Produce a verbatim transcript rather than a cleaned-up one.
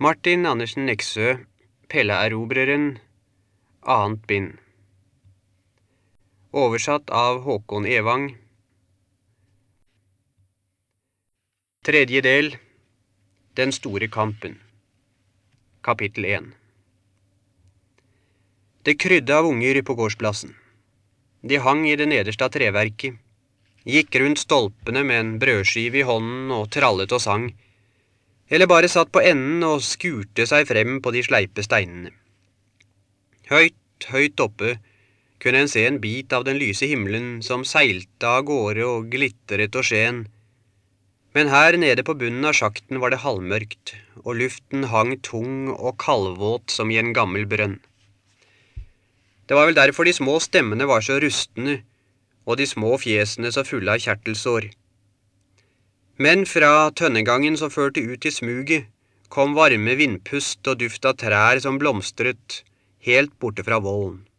Martin Andersen Nexø, Pelleerobreren, annet bind. Oversatt av Håkon Evang. Tredje del, Den store kampen. Kapittel én. Det krydde av unger på gårdsplassen. De hang i det nederste av treverket, gikk rundt stolpene med en brødskive i hånden og trallet og sang, eller bare satt på enden og skurte seg frem på de sleipe steinene. Høyt, høyt oppe kunne en se en bit av den lyse himmelen som seilte av gårde og glittret og sken, men her nede på bunnen av sjakten var det halvmørkt, og luften hang tung og kaldvåt som i en gammel brønn. Det var vel derfor de små stemmene var så rustne, og de små fjesene så fulle av kjertelsår. Men fra tønnegangen som førte ut til smuget, kom varme vindpust og duft av trær som blomstret, helt borte fra vollen.